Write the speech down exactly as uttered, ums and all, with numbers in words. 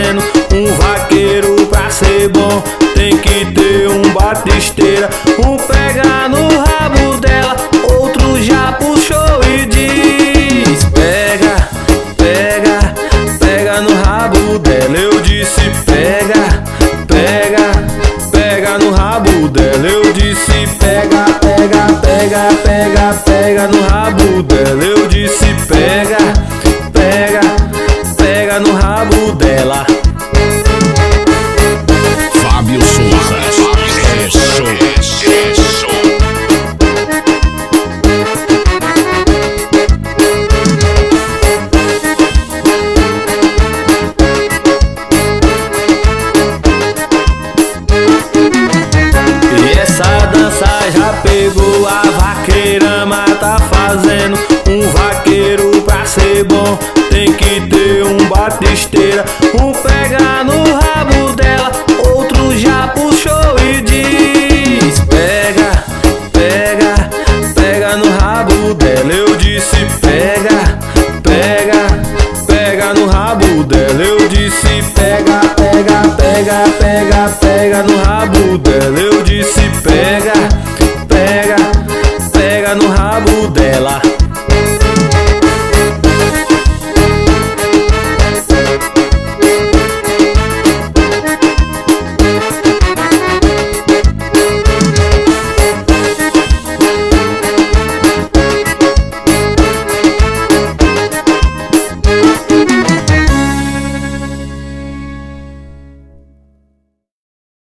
fazendo. Um vaqueiro pra ser bom tem que ter um batisteira. Um pega no rabo dela, outro já puxou e diz: pega, pega, pega no rabo dela. Eu disse: pega, pega, pega no rabo dela. Eu disse: pega, pega, pega, pega, pega no rabo dela. Eu disse: pega, pega, pega no rabo dela. Fábio Souza, é show, é show. E essa dança já pegou, a vaqueirama tá fazendo. Um vaqueiro pra ser bom tem que ter um batisteira. Um pega no rabo dela, outro já puxou e diz: pega, pega, pega no rabo dela. Eu disse: pega, pega, pega no rabo dela. Eu disse: pega, pega, pega, pega, pega no rabo dela. Eu disse: pega, pega, pega no rabo dela.